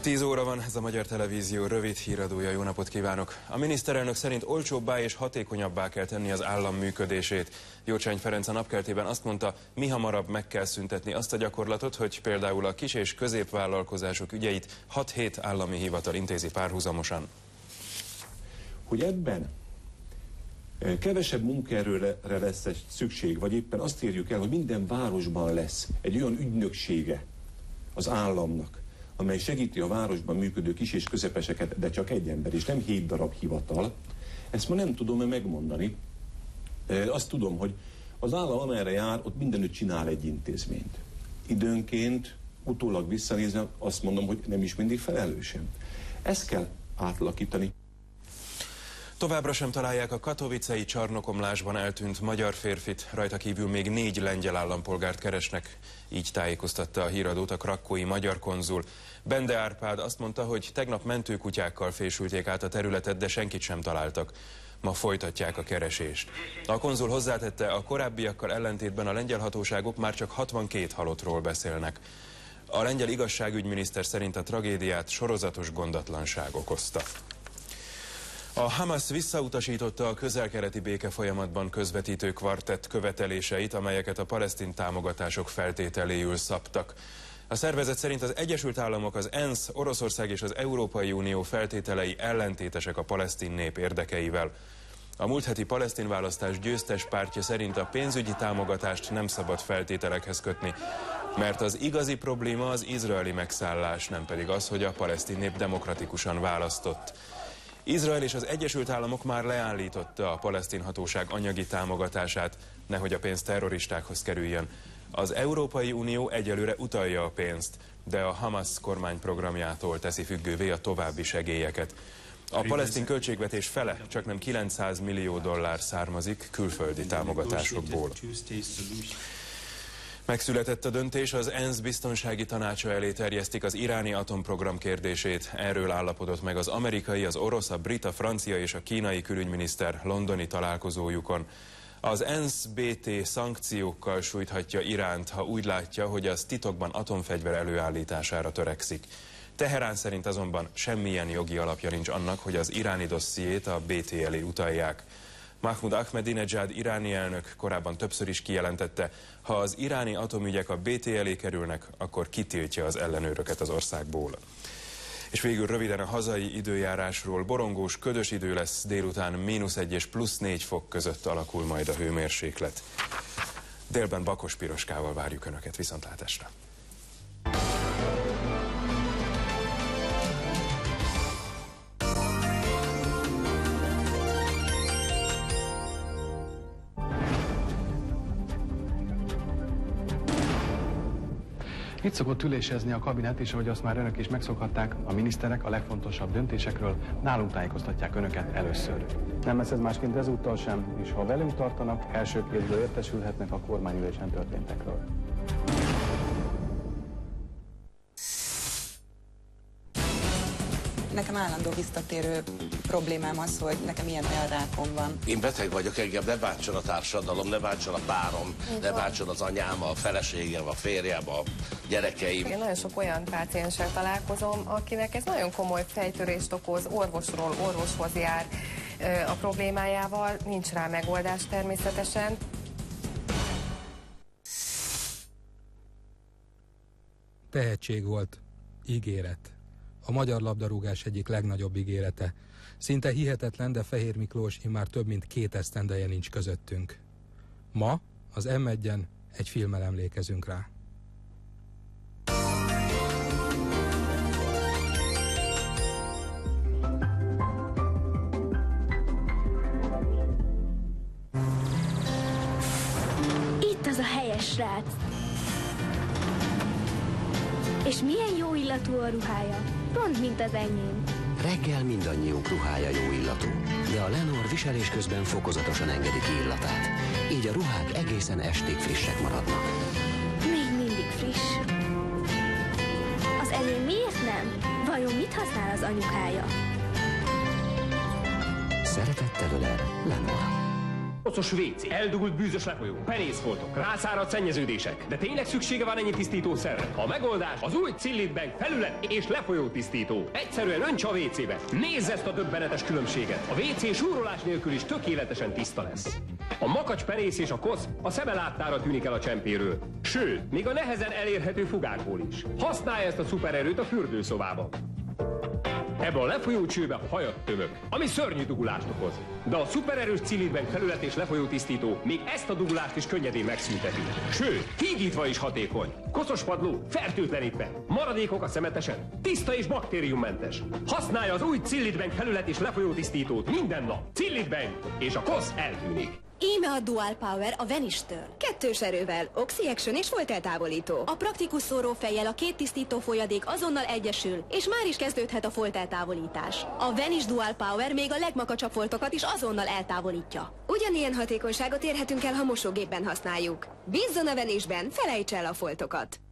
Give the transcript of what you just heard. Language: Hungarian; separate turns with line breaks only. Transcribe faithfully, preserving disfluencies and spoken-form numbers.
tíz óra van, ez a Magyar Televízió rövid híradója, jó napot kívánok! A miniszterelnök szerint olcsóbbá és hatékonyabbá kell tenni az állam működését. Gyurcsány Ferenc a Napkeltében azt mondta, mihamarabb meg kell szüntetni azt a gyakorlatot, hogy például a kis- és középvállalkozások ügyeit hat-hét állami hivatal intézi párhuzamosan.
Hogy ebben kevesebb munkaerőre lesz szükség, vagy éppen azt érjük el, hogy minden városban lesz egy olyan ügynöksége az államnak, amely segíti a városban működő kis és közepeseket, de csak egy ember, és nem hét darab hivatal. Ezt ma nem tudom-e megmondani. E, azt tudom, hogy az állam amerre jár, ott mindenütt csinál egy intézményt. Időnként, utólag visszanézve azt mondom, hogy nem is mindig felelősen. Ezt kell átalakítani.
Továbbra sem találják a katowicei csarnokomlásban eltűnt magyar férfit, rajta kívül még négy lengyel állampolgárt keresnek. Így tájékoztatta a híradót a krakkói magyar konzul. Bende Árpád azt mondta, hogy tegnap mentőkutyákkal fésülték át a területet, de senkit sem találtak. Ma folytatják a keresést. A konzul hozzátette, a korábbiakkal ellentétben a lengyel hatóságok már csak hatvankét halottról beszélnek. A lengyel igazságügyminiszter szerint a tragédiát sorozatos gondatlanság okozta. A Hamas visszautasította a közel-keleti békefolyamatban közvetítő kvartett követeléseit, amelyeket a palesztin támogatások feltételéül szabtak. A szervezet szerint az Egyesült Államok, az ENSZ, Oroszország és az Európai Unió feltételei ellentétesek a palesztin nép érdekeivel. A múlt heti palesztin választás győztes pártja szerint a pénzügyi támogatást nem szabad feltételekhez kötni, mert az igazi probléma az izraeli megszállás, nem pedig az, hogy a palesztin nép demokratikusan választott. Izrael és az Egyesült Államok már leállította a palesztin hatóság anyagi támogatását, nehogy a pénz terroristákhoz kerüljön. Az Európai Unió egyelőre utalja a pénzt, de a Hamas kormányprogramjától teszi függővé a további segélyeket. A palesztin költségvetés fele, csaknem kilencszáz millió dollár származik külföldi támogatásokból. Megszületett a döntés, az ENSZ biztonsági tanácsa elé terjesztik az iráni atomprogram kérdését. Erről állapodott meg az amerikai, az orosz, a brit, a francia és a kínai külügyminiszter londoni találkozójukon. Az ENSZ bé té szankciókkal sújthatja Iránt, ha úgy látja, hogy az titokban atomfegyver előállítására törekszik. Teherán szerint azonban semmilyen jogi alapja nincs annak, hogy az iráni dossziét a bé té elé utalják. Mahmoud Ahmadinejad iráni elnök korábban többször is kijelentette, ha az iráni atomügyek a bé té elé kerülnek, akkor kitiltja az ellenőröket az országból. És végül röviden a hazai időjárásról. Borongós, ködös idő lesz, délután mínusz egy és plusz négy fok között alakul majd a hőmérséklet. Délben bakos piroskával várjuk Önöket, viszontlátásra!
Itt szokott ülésezni a kabinet, és ahogy azt már önök is megszokhatták, a miniszterek a legfontosabb döntésekről nálunk tájékoztatják önöket először. Nem lesz ez másként ezúttal sem, és ha velünk tartanak, első kézből értesülhetnek a kormányülésen történtekről.
Nekem állandó visszatérő problémám az, hogy nekem ilyen olyan rákom van.
Én beteg vagyok, engem ne bántson a társadalom, ne bántson a párom, ne bántson az anyám, a feleségem, a férjem, a gyerekeim.
Én nagyon sok olyan pácienssel találkozom, akinek ez nagyon komoly fejtörést okoz, orvosról orvoshoz jár a problémájával, nincs rá megoldás természetesen.
Tehetség volt, ígéret. A magyar labdarúgás egyik legnagyobb ígérete. Szinte hihetetlen, de Fehér Miklós immár több mint két esztendeje nincs közöttünk. Ma az em egyen egy filmmel emlékezünk rá.
Itt az a helyes srác. És milyen jó illatú a ruhája, pont mint az enyém.
Reggel mindannyiunk ruhája jó illatú, de a Lenor viselés közben fokozatosan engedi ki illatát. Így a ruhák egészen estig frissek maradnak.
Még mindig friss. Az enyém miért nem? Vajon mit használ az anyukája?
Szeretettel ölel Lenor.
Kocos vé cé, eldugult bűzös lefolyó, penészfoltok, rászáradt szennyeződések. De tényleg szüksége van ennyi tisztítószerre? A megoldás az új Cillit Bank felület és lefolyó tisztító. Egyszerűen öntse a vé cébe. Nézz ezt a döbbenetes különbséget. A vé cé súrolás nélkül is tökéletesen tiszta lesz. A makacs, penész és a kosz a szeme láttára tűnik el a csempéről. Sőt, még a nehezen elérhető fugákból is. Használja ezt a szupererőt a fürdőszobában. Ebbe a lefolyó csőbe hajat tömök, ami szörnyű dugulást okoz. De a szupererős Cillit Bank felület és lefolyó tisztító még ezt a dugulást is könnyedén megszünteti. Sőt, hígítva is hatékony. Koszos padló fertőtlenítve, maradékok a szemetesen, tiszta és baktériummentes. Használja az új Cillit Bank felület és lefolyó tisztítót minden nap. Cillit Bank, és a kosz eltűnik.
Íme a Dual Power a Vanish-től. Kettős erővel, Oxy-Action és volt eltávolító. A praktikus szórófejjel a két tisztító folyadék azonnal egyesül, és már is kezdődhet a folt eltávolítás. A Vanish Dual Power még a legmakacsabb foltokat is azonnal eltávolítja. Ugyanilyen hatékonyságot érhetünk el, ha mosógépben használjuk. Bízzon a Vanishben, felejts el a foltokat!